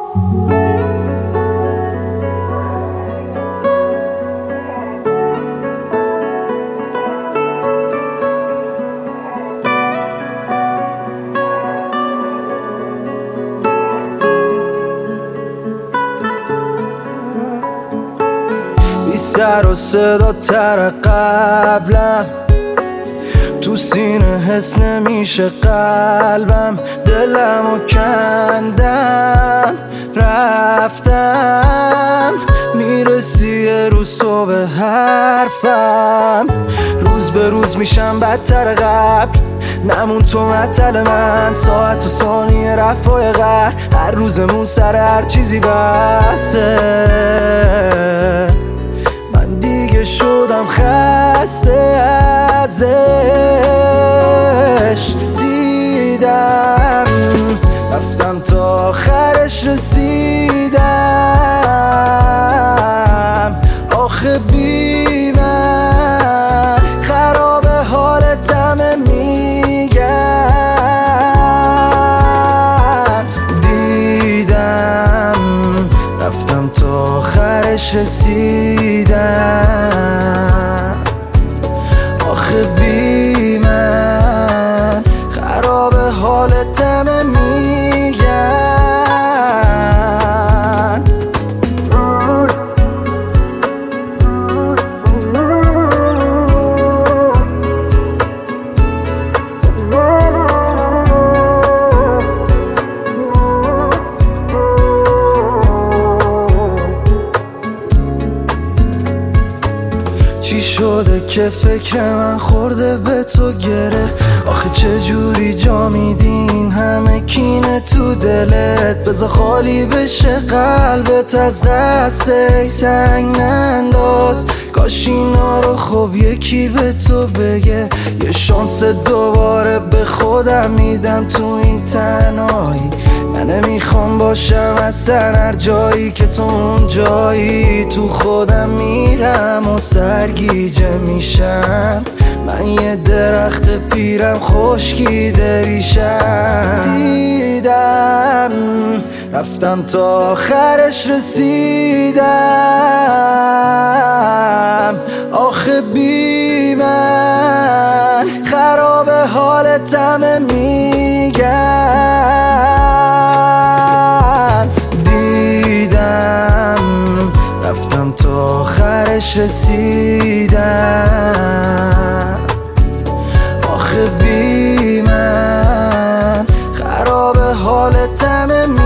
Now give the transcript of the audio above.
سر و صدا تر قبلم، تو سینه حس نمیشه قلبم، دلمو کندم رفتم، میرسی یه روز تو به حرفم، روز به روز میشم بدتر قبل، نمون تو معطل من، ساعت و ثانیه رفای غر، هر روزمون سر هر چیزی بسه، من دیگه شدم خسته ازش، دیدم رفتم تا آخرش رسیدم، آخه بی من خراب حالتم میگم، دیدم رفتم تا آخرش رسیدم، آخه بی من خراب حالتم میگن. چی شده که فکر من خورده به تو گره، آخه چه جوری جا میدین همه کینه تو دلت، بذار خالی بشه قلبت از دست ای سنگ ننداز، کاش اینا رو خب یکی به تو بگه، یه شانس دوباره به خودم میدم تو این تنهایی، من نمیخوام باشم اصلا هر جایی که تو اون جایی، تو خودم میرم و سرگیجه میشم، من یه درخت پیرم خشکیده ریشم، دیدم رفتم تا آخرش رسیدم، آخه بی من خراب حالتم میگن، دیدم رفتم تا آخرش رسیدم، آخه بی من خراب حالتم